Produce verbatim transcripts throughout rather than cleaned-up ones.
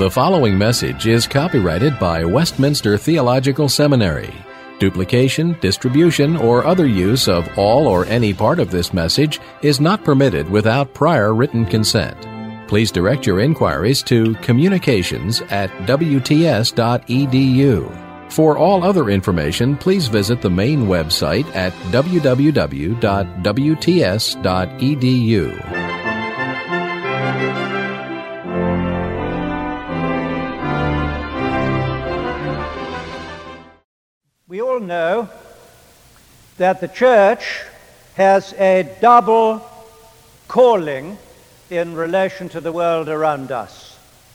The following message is copyrighted by Westminster Theological Seminary. Duplication, distribution, or other use of all or any part of this message is not permitted without prior written consent. Please direct your inquiries to communications at w t s dot e d u. For all other information, please visit the main website at w w w dot w t s dot e d u. We all know that the church has a double calling in relation to the world around us.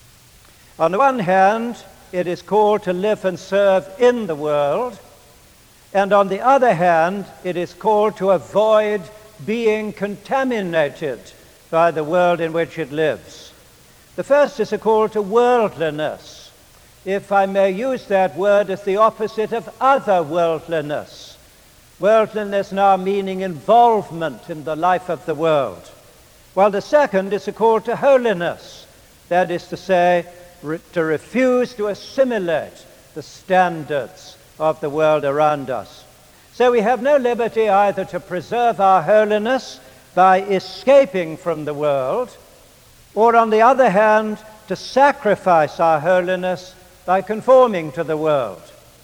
On the one hand, it is called to live and serve in the world, and on the other hand, it is called to avoid being contaminated by the world in which it lives. The first is a call to worldliness, if I may use that word as the opposite of otherworldliness. Worldliness now meaning involvement in the life of the world. While the second is a call to holiness, that is to say, re- to refuse to assimilate the standards of the world around us. So we have no liberty either to preserve our holiness by escaping from the world, or on the other hand, to sacrifice our holiness by conforming to the world.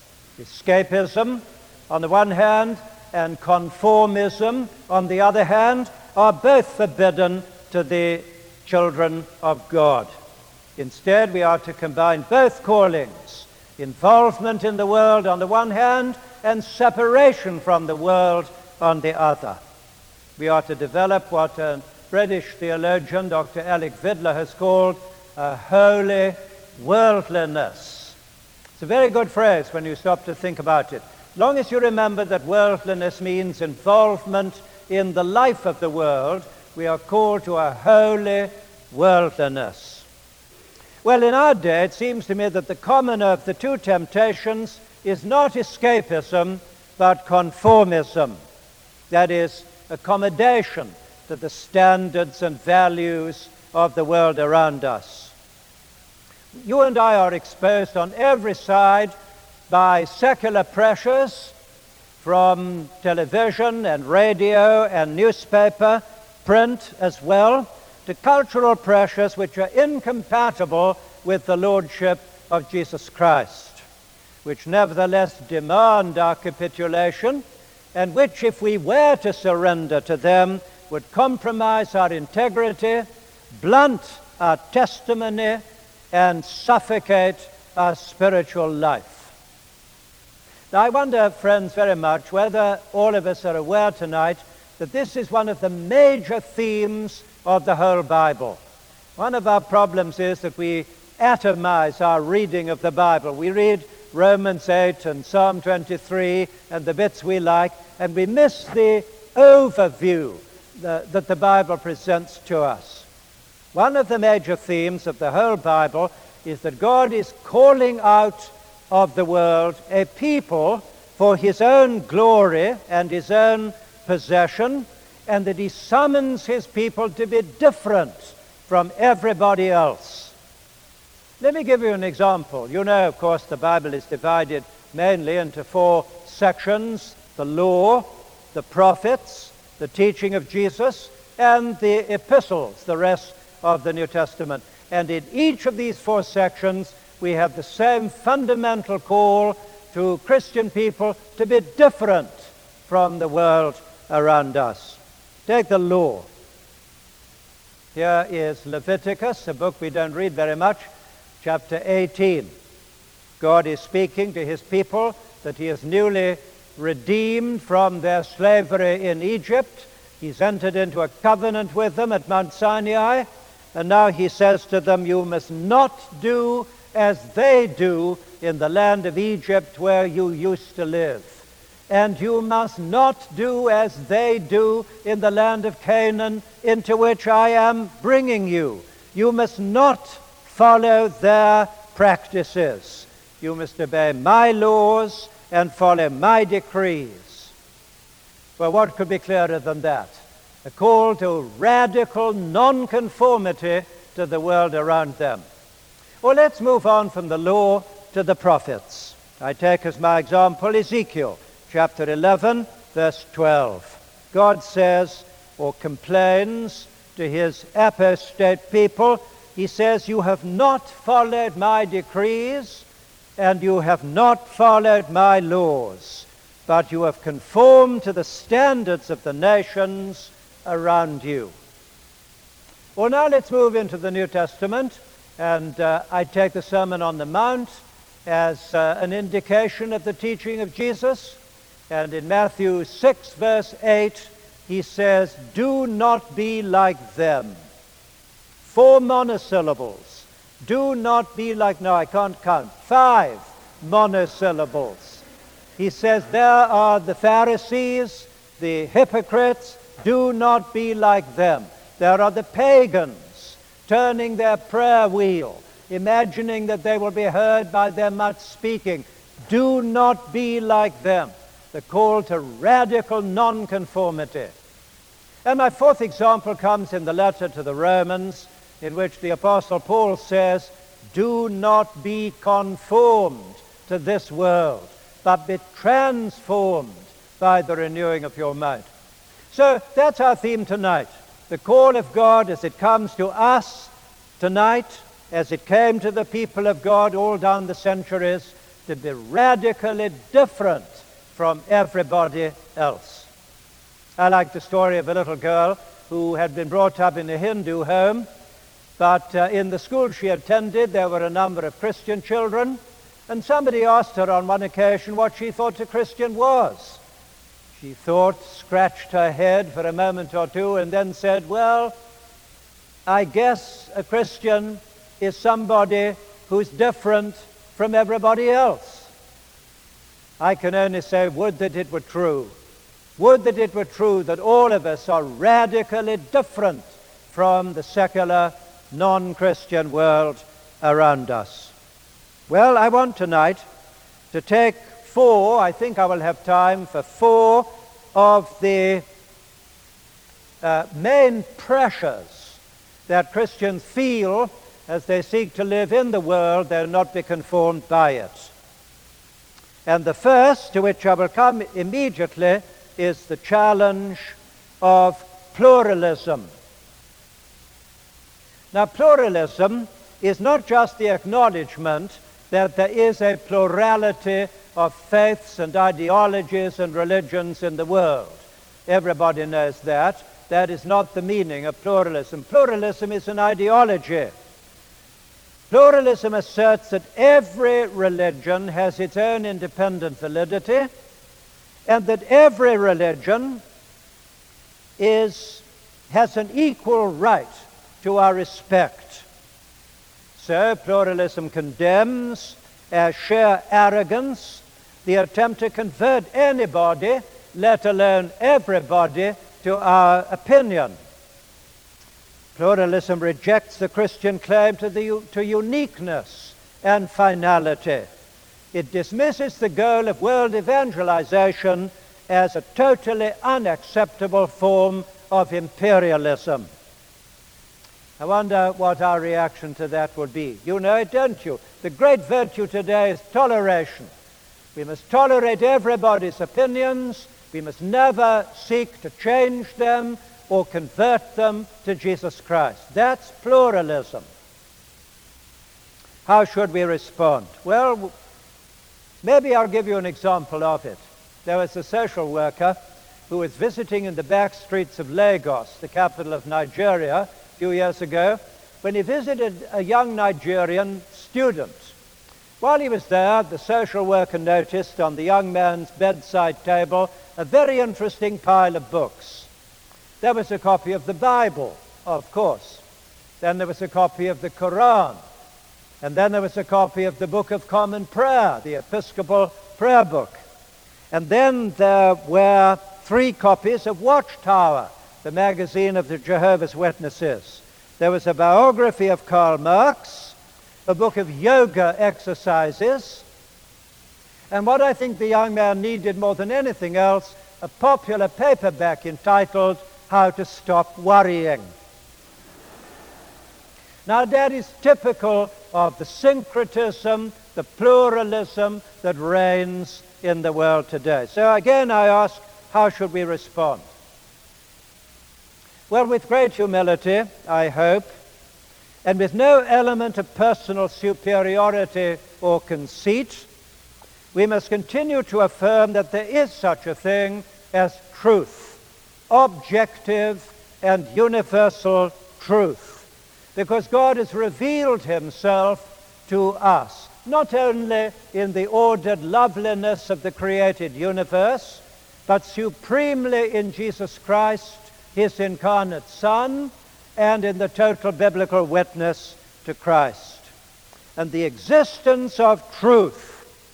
Escapism on the one hand and conformism on the other hand are both forbidden to the children of God. Instead, we are to combine both callings, involvement in the world on the one hand and separation from the world on the other. We are to develop what a British theologian, Doctor Alec Vidler, has called a holy worldliness. It's a very good phrase when you stop to think about it. As long as you remember that worldliness means involvement in the life of the world, we are called to a holy worldliness. Well, in our day, it seems to me that the commoner of the two temptations is not escapism, but conformism. That is, accommodation to the standards and values of the world around us. You and I are exposed on every side by secular pressures from television and radio and newspaper, print as well, to cultural pressures which are incompatible with the lordship of Jesus Christ, which nevertheless demand our capitulation, and which, if we were to surrender to them, would compromise our integrity, blunt our testimony, and suffocate our spiritual life. Now, I wonder, friends, very much whether all of us are aware tonight that this is one of the major themes of the whole Bible. One of our problems is that we atomize our reading of the Bible. We read Romans eight and Psalm twenty-three and the bits we like, and we miss the overview the, that the Bible presents to us. One of the major themes of the whole Bible is that God is calling out of the world a people for his own glory and his own possession, and that he summons his people to be different from everybody else. Let me give you an example. You know, of course, the Bible is divided mainly into four sections: the law, the prophets, the teaching of Jesus, and the epistles, the rest of the New Testament. And in each of these four sections, we have the same fundamental call to Christian people to be different from the world around us. Take the law. Here is Leviticus, a book we don't read very much, chapter eighteen. God is speaking to his people that he is newly redeemed from their slavery in Egypt. He's entered into a covenant with them at Mount Sinai, and now he says to them, you must not do as they do in the land of Egypt where you used to live. And you must not do as they do in the land of Canaan into which I am bringing you. You must not follow their practices. You must obey my laws and follow my decrees. Well, what could be clearer than that? A call to radical nonconformity to the world around them. Well, let's move on from the law to the prophets. I take as my example Ezekiel chapter eleven, verse twelve. God says, or complains to his apostate people, he says, "You have not followed my decrees, and you have not followed my laws, but you have conformed to the standards of the nations around you." Well, now let's move into the New Testament, and uh, I take the Sermon on the Mount as uh, an indication of the teaching of Jesus. And in Matthew six, verse eight, he says, "Do not be like them." Four monosyllables. Do not be like, no, I can't count. Five monosyllables. He says, there are the Pharisees, the hypocrites. Do not be like them. There are the pagans turning their prayer wheel, imagining that they will be heard by their much speaking. Do not be like them. The call to radical nonconformity. And my fourth example comes in the letter to the Romans, in which the Apostle Paul says, "Do not be conformed to this world, but be transformed by the renewing of your mind." So that's our theme tonight. The call of God as it comes to us tonight, as it came to the people of God all down the centuries, to be radically different from everybody else. I like the story of a little girl who had been brought up in a Hindu home, but uh, in the school she attended there were a number of Christian children, and somebody asked her on one occasion what she thought a Christian was. She thought, scratched her head for a moment or two, and then said, "Well, I guess a Christian is somebody who's different from everybody else." I can only say, would that it were true. Would that it were true that all of us are radically different from the secular, non-Christian world around us. Well, I want tonight to take four, I think I will have time for four of the uh, main pressures that Christians feel as they seek to live in the world, they'll not be conformed by it. And the first, to which I will come immediately, is the challenge of pluralism. Now, pluralism is not just the acknowledgement that there is a plurality of faiths and ideologies and religions in the world. Everybody knows that. That is not the meaning of pluralism. Pluralism is an ideology. Pluralism asserts that every religion has its own independent validity, and that every religion is, has an equal right to our respect. So pluralism condemns as sheer arrogance the attempt to convert anybody, let alone everybody, to our opinion. Pluralism rejects the Christian claim to, the, to uniqueness and finality. It dismisses the goal of world evangelization as a totally unacceptable form of imperialism. I wonder what our reaction to that would be. You know it, don't you? The great virtue today is toleration. We must tolerate everybody's opinions. We must never seek to change them or convert them to Jesus Christ. That's pluralism. How should we respond? Well, maybe I'll give you an example of it. There was a social worker who was visiting in the back streets of Lagos, the capital of Nigeria, a few years ago, when he visited a young Nigerian student. While he was there, the social worker noticed on the young man's bedside table a very interesting pile of books. There was a copy of the Bible, of course. Then there was a copy of the Quran. And then there was a copy of the Book of Common Prayer, the Episcopal Prayer Book. And then there were three copies of Watchtower, the magazine of the Jehovah's Witnesses. There was a biography of Karl Marx, a book of yoga exercises, and what I think the young man needed more than anything else, a popular paperback entitled How to Stop Worrying. Now that is typical of the syncretism, the pluralism that reigns in the world today. So again, I ask, how should we respond? Well, with great humility, I hope, and with no element of personal superiority or conceit, we must continue to affirm that there is such a thing as truth, objective and universal truth, because God has revealed himself to us, not only in the ordered loveliness of the created universe, but supremely in Jesus Christ, his incarnate Son, and in the total biblical witness to Christ. And the existence of truth,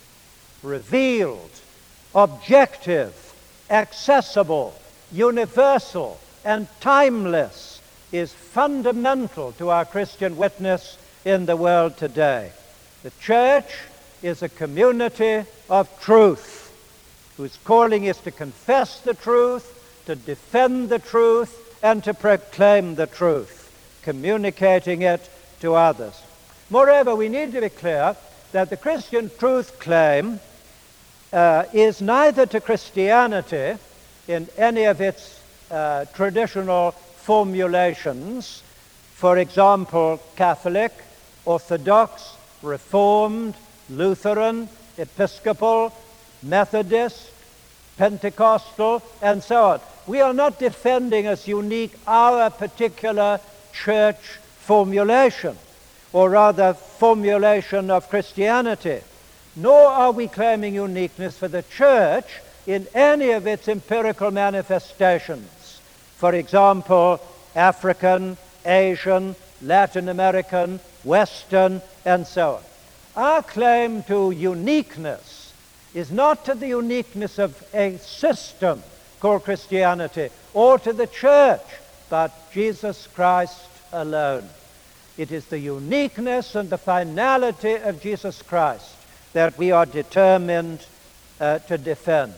revealed, objective, accessible, universal, and timeless, is fundamental to our Christian witness in the world today. The church is a community of truth, whose calling is to confess the truth, to defend the truth, and to proclaim the truth, communicating it to others. Moreover, we need to be clear that the Christian truth claim uh, is neither to Christianity in any of its uh, traditional formulations, for example, Catholic, Orthodox, Reformed, Lutheran, Episcopal, Methodist, Pentecostal, and so on. We are not defending as unique our particular church formulation, or rather formulation of Christianity, nor are we claiming uniqueness for the church in any of its empirical manifestations. For example, African, Asian, Latin American, Western, and so on. Our claim to uniqueness is not to the uniqueness of a system called Christianity or to the church, but Jesus Christ alone. It is the uniqueness and the finality of Jesus Christ that we are determined uh, to defend.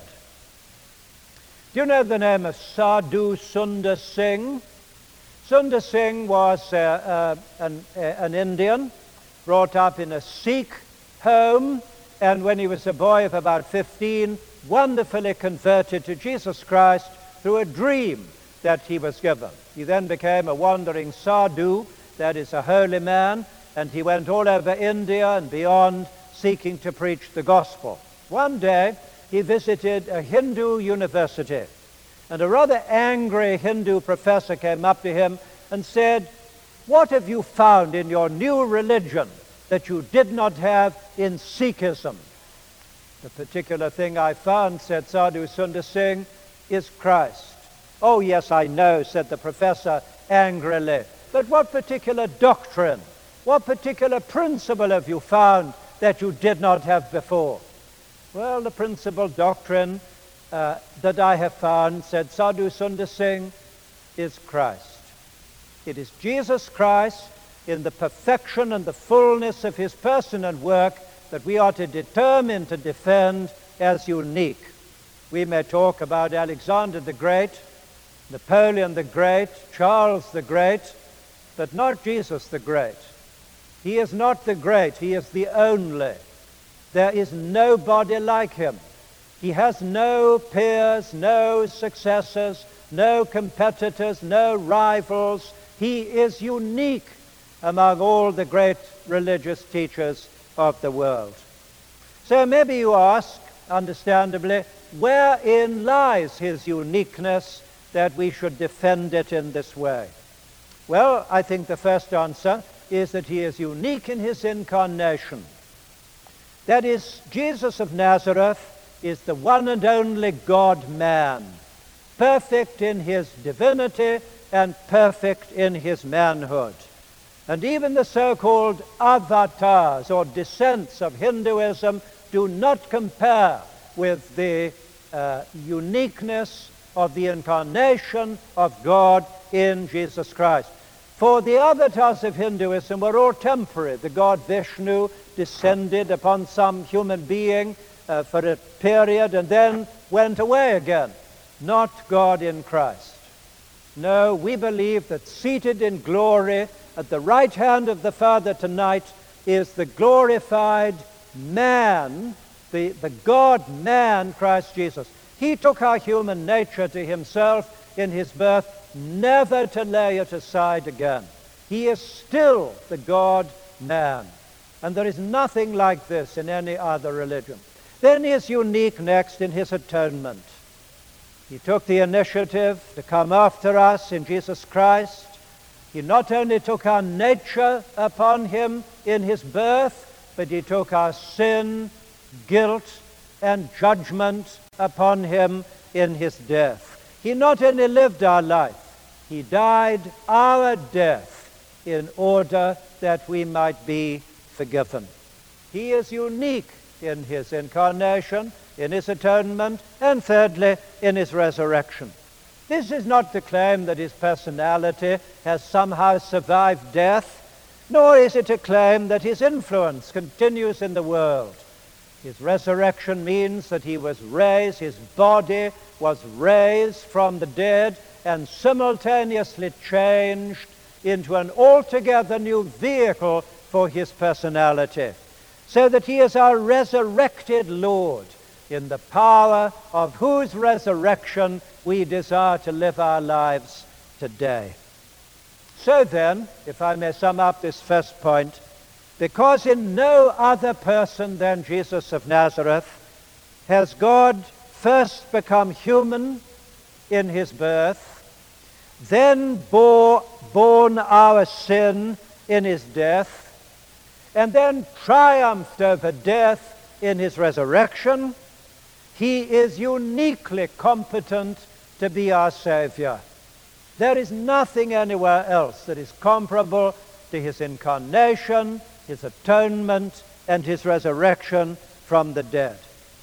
Do you know the name of Sadhu Sundar Singh? Sundar Singh was uh, uh, an, uh, an Indian, brought up in a Sikh home, and when he was a boy of about fifteen, wonderfully converted to Jesus Christ through a dream that he was given. He then became a wandering sadhu, that is a holy man, and he went all over India and beyond seeking to preach the gospel. One day, he visited a Hindu university, and a rather angry Hindu professor came up to him and said, "What have you found in your new religion that you did not have in Sikhism?" "The particular thing I found," said Sadhu Sundar Singh, "is Christ." "Oh, yes, I know," said the professor angrily. "But what particular doctrine, what particular principle have you found that you did not have before?" "Well, the principal doctrine uh, that I have found," said Sadhu Sundar Singh, "is Christ. It is Jesus Christ in the perfection and the fullness of his person and work that we are to determine to defend as unique. We may talk about Alexander the Great, Napoleon the Great, Charles the Great, but not Jesus the Great. He is not the great, he is the only. There is nobody like him. He has no peers, no successors, no competitors, no rivals. He is unique among all the great religious teachers of the world." So maybe you ask, understandably, wherein lies his uniqueness that we should defend it in this way? Well, I think the first answer is that he is unique in his incarnation. That is, Jesus of Nazareth is the one and only God-man, perfect in his divinity and perfect in his manhood. And even the so-called avatars or descents of Hinduism do not compare with the uh, uniqueness of the incarnation of God in Jesus Christ. For the avatars of Hinduism were all temporary. The god Vishnu descended upon some human being uh, for a period and then went away again. Not God in Christ. No, we believe that seated in glory at the right hand of the Father tonight is the glorified man, the, the God-man, Christ Jesus. He took our human nature to himself in his birth, never to lay it aside again. He is still the God-man. And there is nothing like this in any other religion. Then he is unique next in his atonement. He took the initiative to come after us in Jesus Christ. He not only took our nature upon him in his birth, but he took our sin, guilt, and judgment upon him in his death. He not only lived our life, he died our death in order that we might be forgiven. He is unique in his incarnation, in his atonement, and thirdly, in his resurrection. This is not to claim that his personality has somehow survived death, nor is it to claim that his influence continues in the world. His resurrection means that he was raised, his body was raised from the dead and simultaneously changed into an altogether new vehicle for his personality, so that he is our resurrected Lord, in the power of whose resurrection we desire to live our lives today. So then, if I may sum up this first point, because in no other person than Jesus of Nazareth has God first become human in his birth, then bore, borne our sin in his death, and then triumphed over death in his resurrection, he is uniquely competent to be our Savior. There is nothing anywhere else that is comparable to his incarnation, his atonement, and his resurrection from the dead.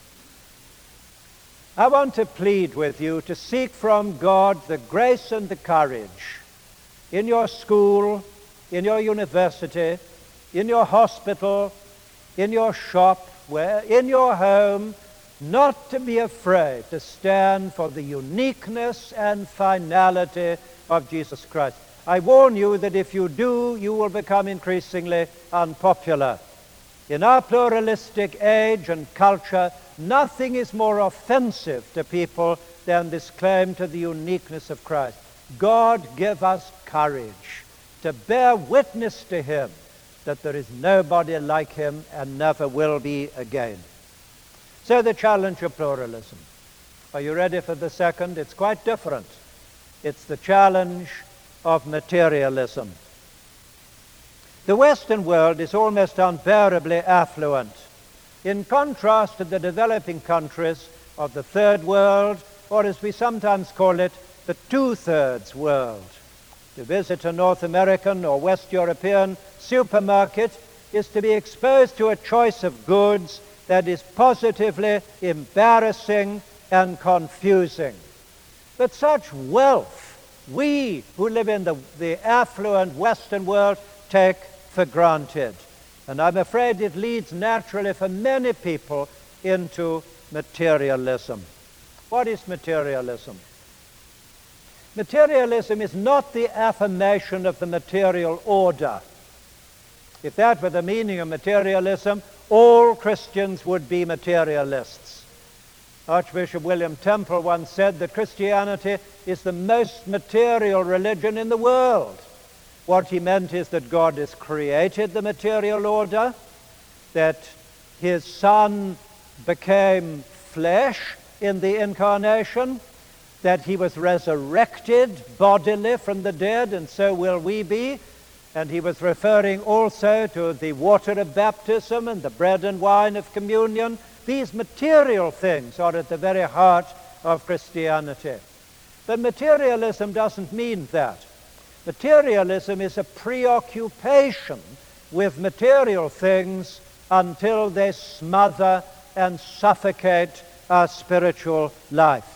I want to plead with you to seek from God the grace and the courage in your school, in your university, in your hospital, in your shop, where, in your home, not to be afraid to stand for the uniqueness and finality of Jesus Christ. I warn you that if you do, you will become increasingly unpopular. In our pluralistic age and culture, nothing is more offensive to people than this claim to the uniqueness of Christ. God give us courage to bear witness to him that there is nobody like him and never will be again. So the challenge of pluralism. Are you ready for the second? It's quite different. It's the challenge of materialism. The Western world is almost unbearably affluent, in contrast to the developing countries of the Third World, or as we sometimes call it, the Two-Thirds World. To visit a North American or West European supermarket is to be exposed to a choice of goods that is positively embarrassing and confusing. But such wealth, we who live in the, the affluent Western world take for granted. And I'm afraid it leads naturally for many people into materialism. What is materialism? Materialism is not the affirmation of the material order. If that were the meaning of materialism, all Christians would be materialists. Archbishop William Temple once said that Christianity is the most material religion in the world. What he meant is that God has created the material order, that his Son became flesh in the incarnation, that he was resurrected bodily from the dead, and so will we be. And he was referring also to the water of baptism and the bread and wine of communion. These material things are at the very heart of Christianity. But materialism doesn't mean that. Materialism is a preoccupation with material things until they smother and suffocate our spiritual life.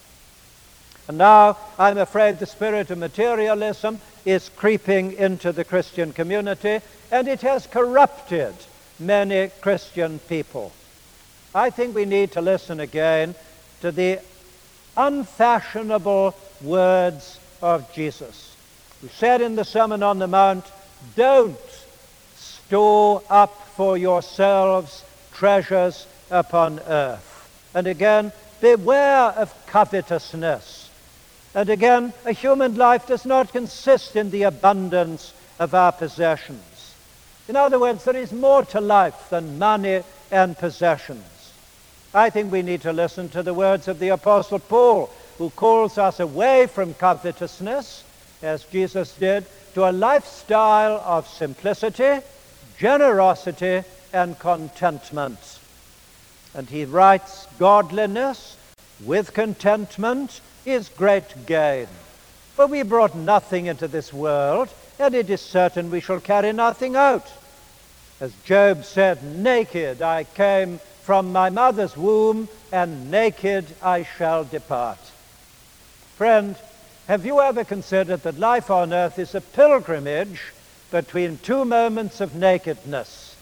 And now, I'm afraid the spirit of materialism is creeping into the Christian community, and it has corrupted many Christian people. I think we need to listen again to the unfashionable words of Jesus, who said in the Sermon on the Mount, "Don't store up for yourselves treasures upon earth. And again, beware of covetousness. And again, a human life does not consist in the abundance of our possessions. In other words, there is more to life than money and possessions. I think we need to listen to the words of the Apostle Paul, who calls us away from covetousness, as Jesus did, to a lifestyle of simplicity, generosity, and contentment. And he writes, godliness with contentment is great gain. For we brought nothing into this world, and it is certain we shall carry nothing out. As Job said, naked I came from my mother's womb, and naked I shall depart. Friend, have you ever considered that life on earth is a pilgrimage between two moments of nakedness?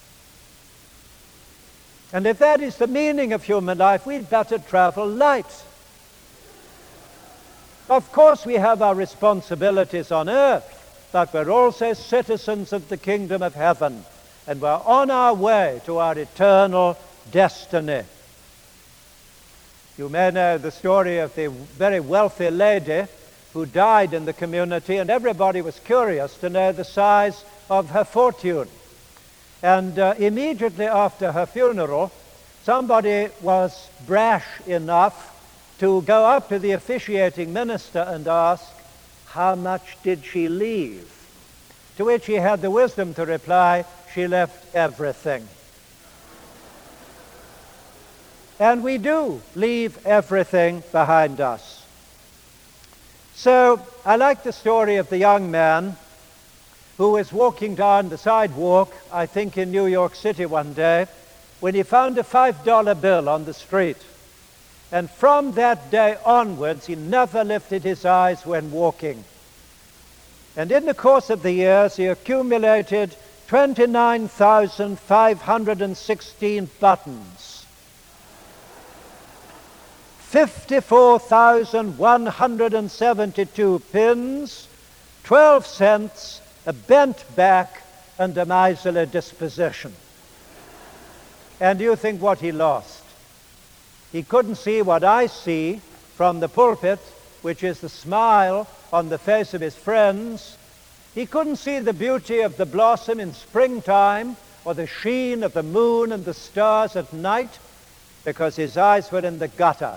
And if that is the meaning of human life, we'd better travel light. Of course we have our responsibilities on earth, but we're also citizens of the kingdom of heaven, and we're on our way to our eternal destiny. You may know the story of the very wealthy lady who died in the community, and everybody was curious to know the size of her fortune. And uh, immediately after her funeral, somebody was brash enough to go up to the officiating minister and ask, how much did she leave? To which he had the wisdom to reply, she left everything. And we do leave everything behind us. So I like the story of the young man who was walking down the sidewalk, I think in New York City one day, when he found a five dollar bill on the street. And from that day onwards, he never lifted his eyes when walking. And in the course of the years, he accumulated twenty-nine thousand five hundred sixteen buttons, fifty-four thousand one hundred seventy-two pins, twelve cents, a bent back, and a miserly disposition. And you think what he lost? He couldn't see what I see from the pulpit, which is the smile on the face of his friends. He couldn't see the beauty of the blossom in springtime or the sheen of the moon and the stars at night because his eyes were in the gutter.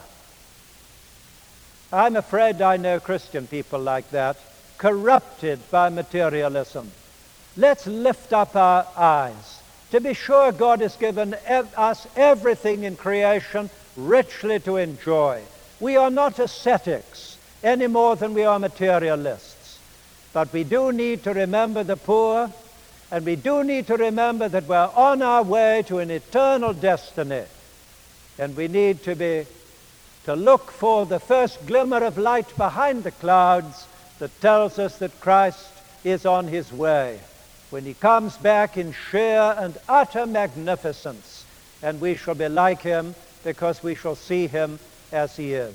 I'm afraid I know Christian people like that, corrupted by materialism. Let's lift up our eyes. To be sure, God has given ev- us everything in creation richly to enjoy. We are not ascetics any more than we are materialists. But we do need to remember the poor, and we do need to remember that we're on our way to an eternal destiny. And we need to be to look for the first glimmer of light behind the clouds that tells us that Christ is on his way, when he comes back in sheer and utter magnificence, and we shall be like him because we shall see him as he is.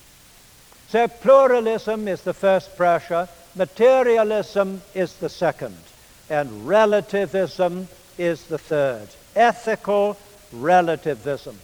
So pluralism is the first pressure, materialism is the second, and relativism is the third. Ethical relativism.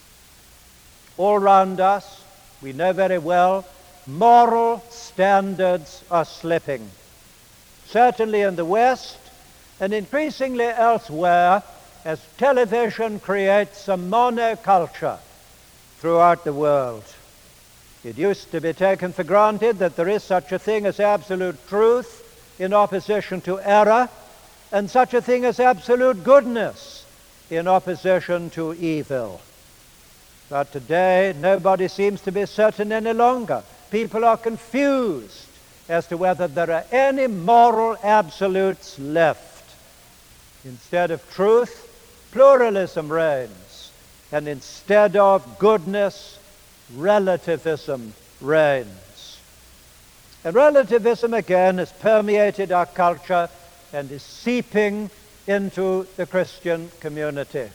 All around us, we know very well, moral standards are slipping. Certainly in the West, and increasingly elsewhere, as television creates a monoculture throughout the world. It used to be taken for granted that there is such a thing as absolute truth in opposition to error, and such a thing as absolute goodness in opposition to evil. But today, nobody seems to be certain any longer. People are confused as to whether there are any moral absolutes left. Instead of truth, pluralism reigns, and instead of goodness, relativism reigns. And relativism, again, has permeated our culture and is seeping into the Christian community.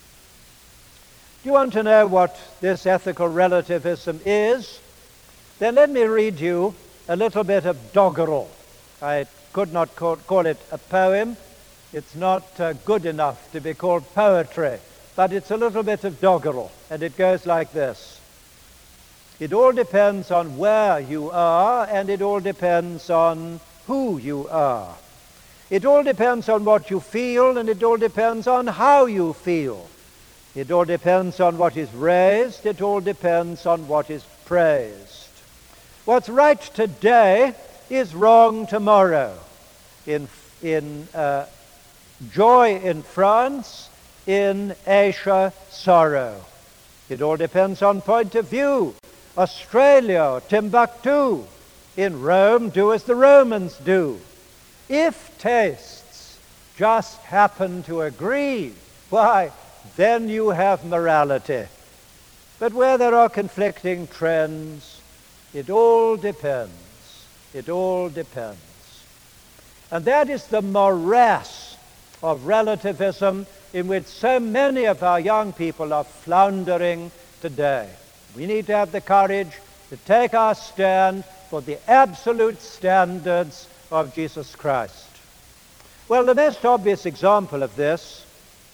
Do you want to know what this ethical relativism is? Then let me read you a little bit of doggerel. I could not call, call it a poem, It's not uh, good enough to be called poetry, but it's a little bit of doggerel, and it goes like this. It all depends on where you are, and it all depends on who you are. It all depends on what you feel, and it all depends on how you feel. It all depends on what is raised. It all depends on what is praised. What's right today is wrong tomorrow. In, in uh, joy in France, in Asia, sorrow. It all depends on point of view. Australia, Timbuktu. In Rome, do as the Romans do. If tastes just happen to agree, why, then you have morality. But where there are conflicting trends, it all depends. It all depends. And that is the morass of relativism in which so many of our young people are floundering today. We need to have the courage to take our stand for the absolute standards of Jesus Christ. Well, the most obvious example of this,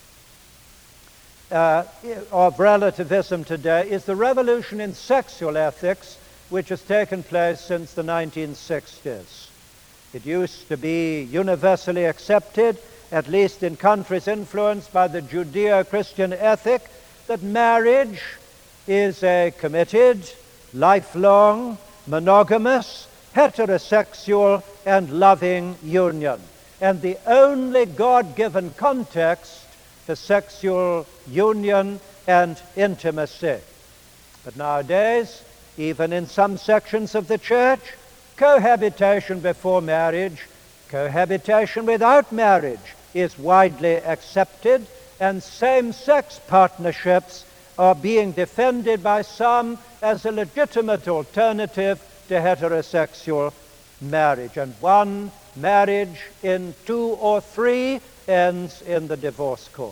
uh, of relativism today, is the revolution in sexual ethics which has taken place since the nineteen sixties. It used to be universally accepted, at least in countries influenced by the Judeo-Christian ethic, that marriage is a committed, lifelong, monogamous, heterosexual, and loving union. And the only God-given context for sexual union and intimacy. But nowadays, even in some sections of the church, cohabitation before marriage, cohabitation without marriage is widely accepted, and same-sex partnerships are being defended by some as a legitimate alternative to heterosexual marriage. And one marriage in two or three ends in the divorce court.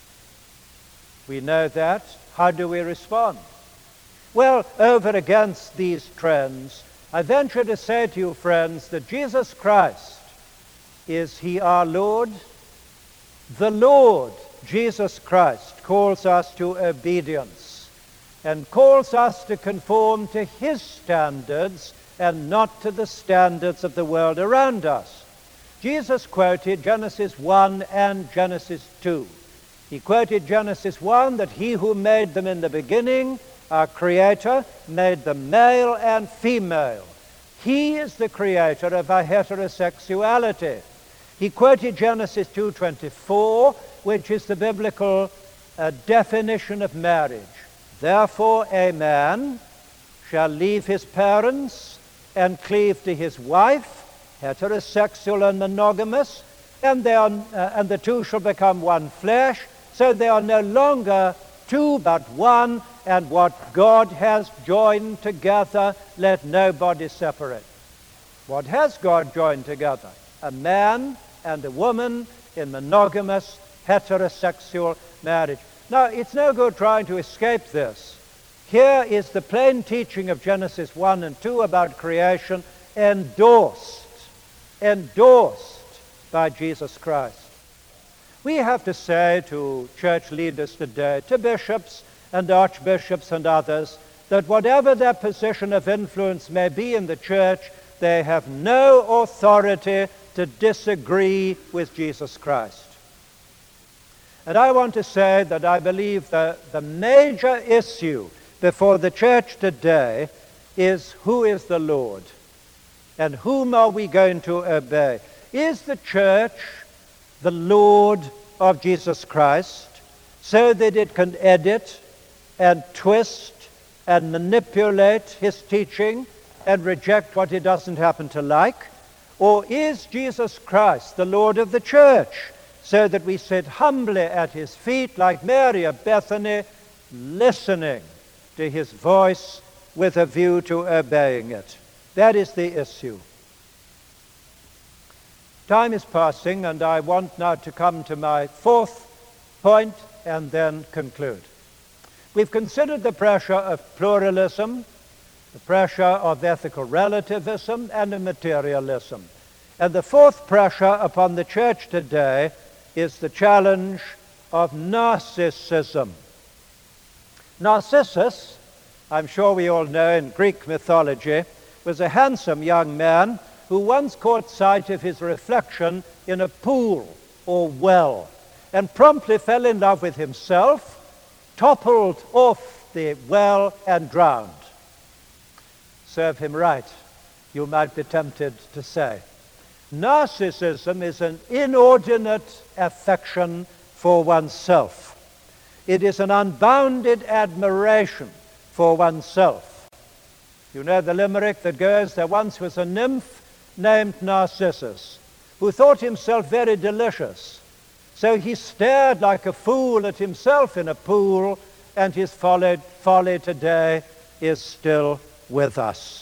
We know that. How do we respond? Well, over against these trends, I venture to say to you, friends, that Jesus Christ, is he our Lord? The Lord Jesus Christ calls us to obedience and calls us to conform to his standards and not to the standards of the world around us. Jesus quoted Genesis one and Genesis two. He quoted Genesis one, that he who made them in the beginning, our Creator, made them male and female. He is the creator of our heterosexuality. He quoted Genesis two twenty-four, which is the biblical uh, definition of marriage. Therefore, a man shall leave his parents and cleave to his wife, heterosexual and monogamous, and, they are, uh, and the two shall become one flesh. So they are no longer two but one, and what God has joined together, let nobody separate. What has God joined together? A man and a woman in monogamous, heterosexual marriage. Now, it's no good trying to escape this. Here is the plain teaching of Genesis one and two about creation, endorsed, endorsed by Jesus Christ. We have to say to church leaders today, to bishops and archbishops and others, that whatever their position of influence may be in the church, they have no authority to disagree with Jesus Christ. And I want to say that I believe that the major issue before the church today is, who is the Lord? And whom are we going to obey? Is the church the Lord of Jesus Christ, so that it can edit and twist and manipulate his teaching and reject what he doesn't happen to like? Or is Jesus Christ the Lord of the church, so that we sit humbly at his feet like Mary of Bethany, listening to his voice with a view to obeying it? That is the issue. Time is passing, and I want now to come to my fourth point and then conclude. We've considered the pressure of pluralism, the pressure of ethical relativism, and of materialism. And the fourth pressure upon the church today is the challenge of narcissism. Narcissus, I'm sure we all know in Greek mythology, was a handsome young man who once caught sight of his reflection in a pool or well and promptly fell in love with himself, toppled off the well and drowned. Serve him right, you might be tempted to say. Narcissism is an inordinate affection for oneself. It is an unbounded admiration for oneself. You know the limerick that goes, there once was a nymph named Narcissus who thought himself very delicious. So he stared like a fool at himself in a pool, and his folly, folly today is still with us.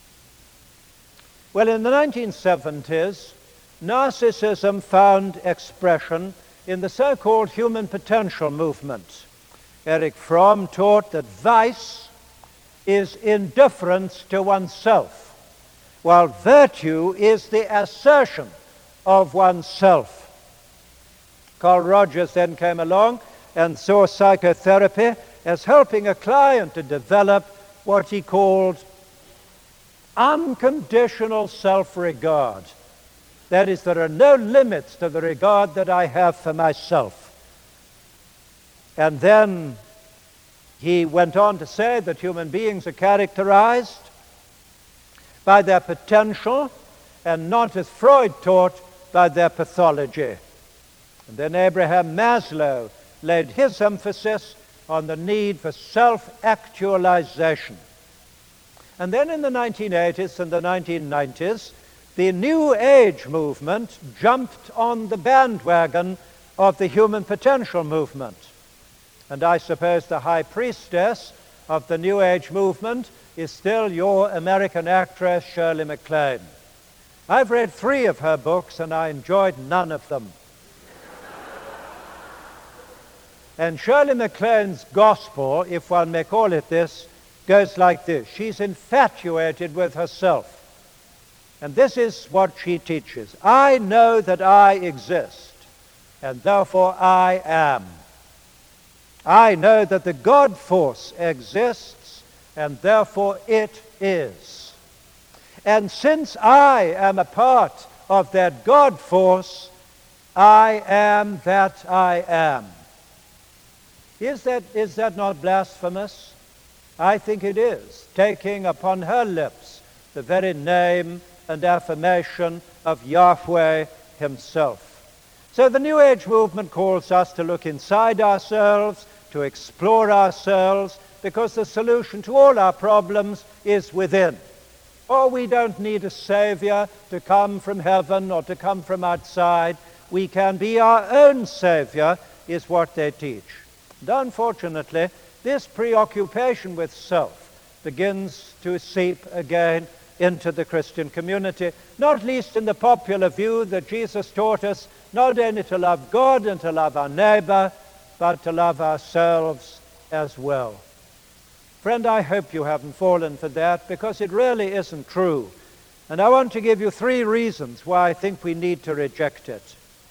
Well, in the nineteen seventies, narcissism found expression in the so-called human potential movement. Erich Fromm taught that vice is indifference to oneself, while virtue is the assertion of oneself. Carl Rogers then came along and saw psychotherapy as helping a client to develop what he called unconditional self-regard. That is, there are no limits to the regard that I have for myself. And then he went on to say that human beings are characterized by their potential and not, as Freud taught, by their pathology. And then Abraham Maslow laid his emphasis on the need for self-actualization. And then in the nineteen eighties and the nineteen nineties, the New Age movement jumped on the bandwagon of the human potential movement. And I suppose the high priestess of the New Age movement is still your American actress, Shirley MacLaine. I've read three of her books and I enjoyed none of them. And Shirley MacLaine's gospel, if one may call it this, goes like this. She's infatuated with herself. And this is what she teaches. I know that I exist, and therefore I am. I know that the God force exists, and therefore it is. And since I am a part of that God force, I am that I am. Is that, is that not blasphemous? I think it is, taking upon her lips the very name and affirmation of Yahweh himself. So the New Age movement calls us to look inside ourselves, to explore ourselves, because the solution to all our problems is within. Oh, we don't need a savior to come from heaven or to come from outside. We can be our own savior, is what they teach. And unfortunately, this preoccupation with self begins to seep again into the Christian community, not least in the popular view that Jesus taught us not only to love God and to love our neighbor, but to love ourselves as well. Friend, I hope you haven't fallen for that, because it really isn't true. And I want to give you three reasons why I think we need to reject it.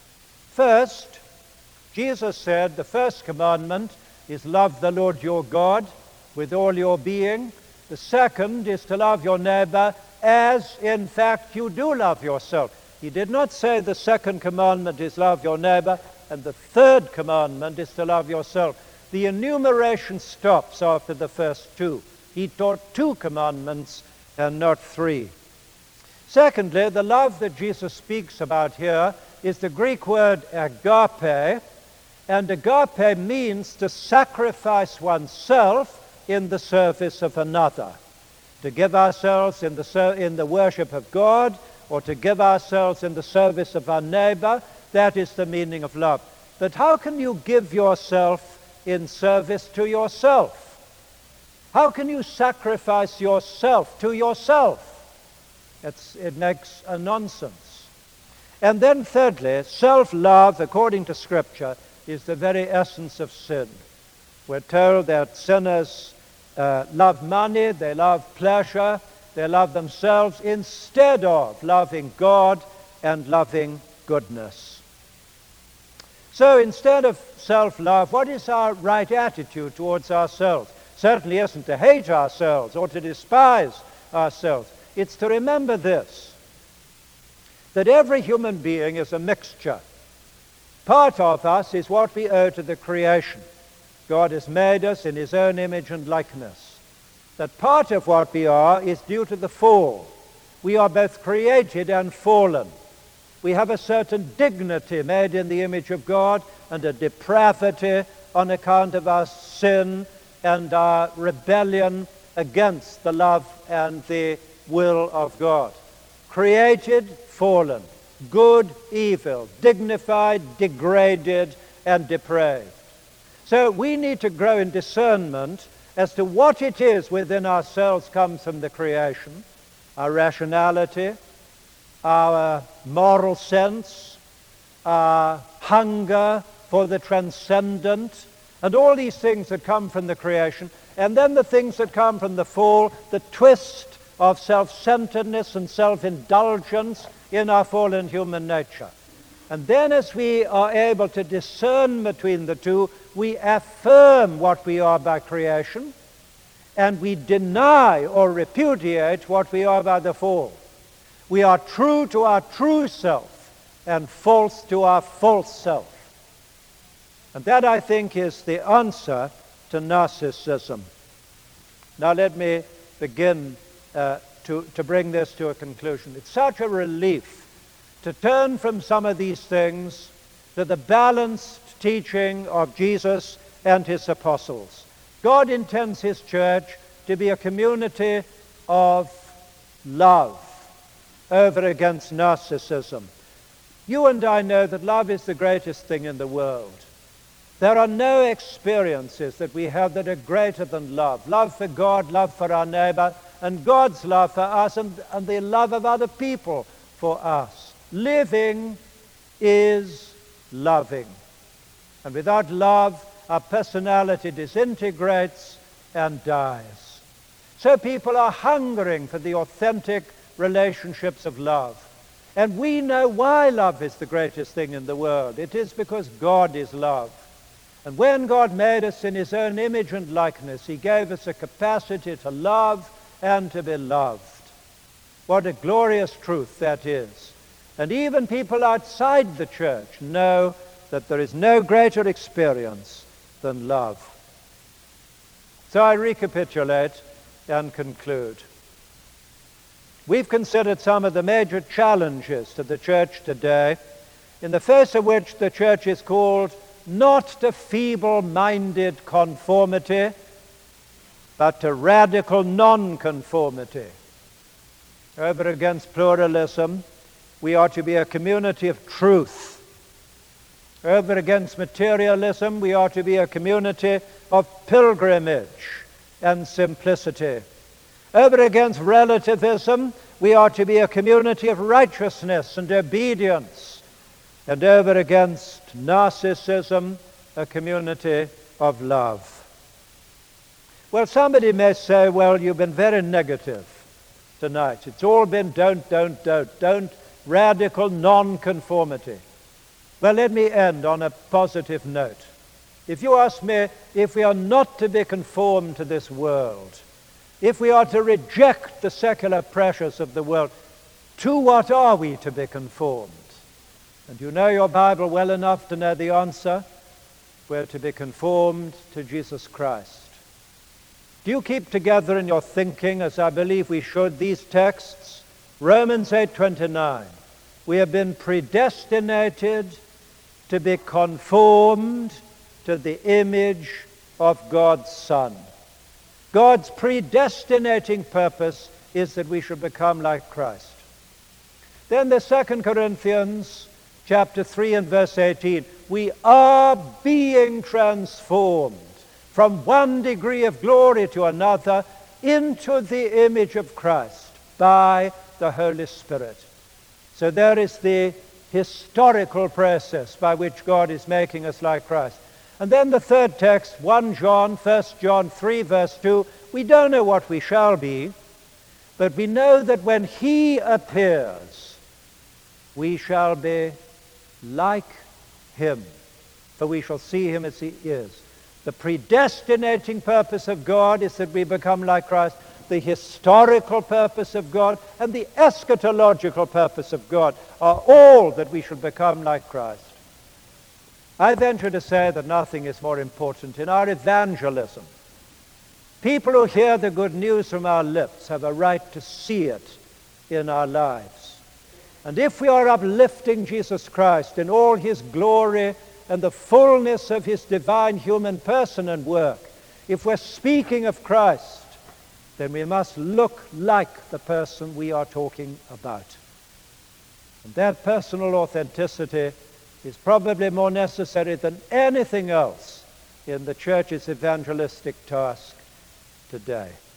First, Jesus said the first commandment is love the Lord your God with all your being. The second is to love your neighbor as, in fact, you do love yourself. He did not say the second commandment is love your neighbor, and the third commandment is to love yourself. The enumeration stops after the first two. He taught two commandments and not three. Secondly, the love that Jesus speaks about here is the Greek word agape, and agape means to sacrifice oneself in the service of another. To give ourselves in the, ser- in the worship of God, or to give ourselves in the service of our neighbor, that is the meaning of love. But how can you give yourself in service to yourself? How can you sacrifice yourself to yourself? It's, it makes a nonsense. And then thirdly, self-love, according to Scripture, is the very essence of sin. We're told that sinners uh, love money, they love pleasure, they love themselves instead of loving God and loving goodness. So instead of self-love, what is our right attitude towards ourselves? Certainly isn't to hate ourselves or to despise ourselves. It's to remember this, that every human being is a mixture. Part of us is what we owe to the creation. God has made us in his own image and likeness. That part of what we are is due to the fall. We are both created and fallen. We have a certain dignity made in the image of God and a depravity on account of our sin and our rebellion against the love and the will of God. Created, fallen, good, evil, dignified, degraded, and depraved. So we need to grow in discernment as to what it is within ourselves comes from the creation, our rationality, our moral sense, our hunger for the transcendent, and all these things that come from the creation, and then the things that come from the fall, the twist of self-centeredness and self-indulgence in our fallen human nature. And then as we are able to discern between the two, we affirm what we are by creation, and we deny or repudiate what we are by the fall. We are true to our true self and false to our false self. And that, I think, is the answer to narcissism. Now let me begin uh, to, to bring this to a conclusion. It's such a relief to turn from some of these things to the balanced teaching of Jesus and his apostles. God intends his church to be a community of love over against narcissism. You and I know that love is the greatest thing in the world. There are no experiences that we have that are greater than love. Love for God, love for our neighbor, and God's love for us, and, and the love of other people for us. Living is loving. And without love, our personality disintegrates and dies. So people are hungering for the authentic relationships of love. And we know why love is the greatest thing in the world. It is because God is love. And when God made us in his own image and likeness, he gave us a capacity to love and to be loved. What a glorious truth that is. And even people outside the church know that there is no greater experience than love. So I recapitulate and conclude. We've considered some of the major challenges to the church today, in the face of which the church is called not to feeble-minded conformity, but to radical non-conformity. Over against pluralism, we are to be a community of truth. Over against materialism, we are to be a community of pilgrimage and simplicity. Over against relativism, we are to be a community of righteousness and obedience. And over against narcissism, a community of love. Well, somebody may say, well, you've been very negative tonight. It's all been don't, don't, don't, don't, radical non-conformity. Well, let me end on a positive note. If you ask me if we are not to be conformed to this world, if we are to reject the secular pressures of the world, to what are we to be conformed? And you know your Bible well enough to know the answer. We're to be conformed to Jesus Christ. Do you keep together in your thinking, as I believe we should, these texts? Romans eight twenty-nine. We have been predestinated to be conformed to the image of God's Son. God's predestinating purpose is that we should become like Christ. Then the Second Corinthians chapter three and verse eighteen. We are being transformed from one degree of glory to another into the image of Christ by the Holy Spirit. So there is the historical process by which God is making us like Christ. And then the third text, First John, First John three, verse two, we don't know what we shall be, but we know that when he appears, we shall be like him, for we shall see him as he is. The predestinating purpose of God is that we become like Christ. The historical purpose of God and the eschatological purpose of God are all that we should become like Christ. I venture to say that nothing is more important in our evangelism. People who hear the good news from our lips have a right to see it in our lives. And if we are uplifting Jesus Christ in all his glory and the fullness of his divine human person and work, if we're speaking of Christ, then we must look like the person we are talking about. And that personal authenticity is probably more necessary than anything else in the church's evangelistic task today.